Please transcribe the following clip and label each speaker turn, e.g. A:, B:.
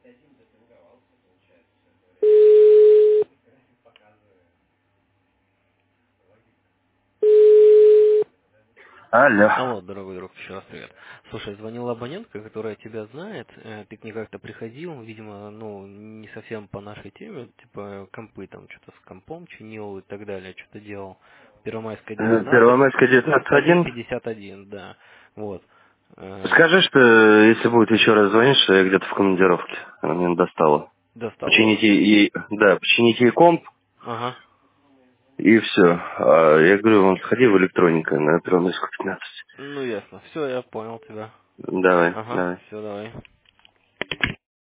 A: Алло.
B: Алло, дорогой друг, еще раз привет. Слушай, звонила абонентка, которая тебя знает, ты к ней как-то приходил, видимо, ну, не совсем по нашей теме, типа компы там, что-то с компом чинил и так далее, что-то делал. Первомайская 19,
A: Первомайская 19.1.
B: 151, да, вот.
A: Скажи, что если будет еще раз звонить, что я где-то в командировке. Она меня достала.
B: Достала?
A: Почините ей, да, почините ей комп,
B: Ага,
A: и все. А я говорю, вон, сходи в электроника на Первомайскую 15.
B: ну ясно, все, я понял тебя.
A: Давай,
B: Ага,
A: давай.
B: все, давай.